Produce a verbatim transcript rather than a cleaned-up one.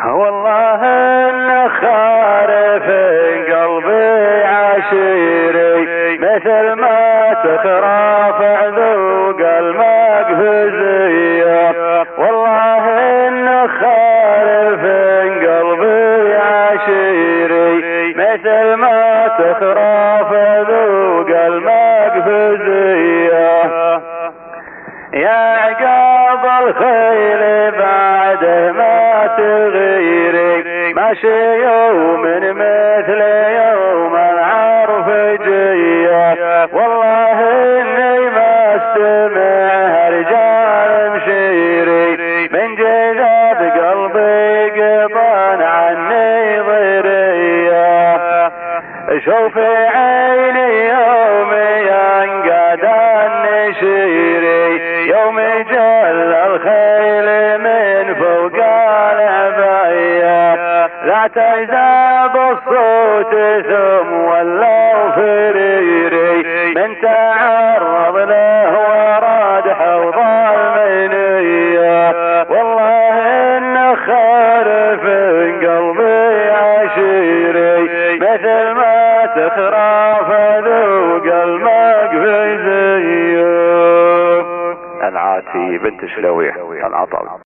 والله ان خارف قلبي عشيري مثل ما تخرف ذوق المقفزية. والله ان خارف قلبي عشيري مثل ما تخرف ذوق المقفزية. يا عقاب الخيل بعد ما تغيري ماشي يوم مثل يوم العرفجية. والله اني ما استمع رجال مشيري من جذاب قلبي قطن عني ضرية. شوفي عيني يوم ينقاد النشيري يوم جل الخيل من فوق العباية. لا تجذب الصوت ثم ولوا فريري من تعرض له وراد حوض المنية. والله ان خارف قلبي عشيري مثل ما تخرف ذوق المقفزية. العاتي بنت شلويح العطل.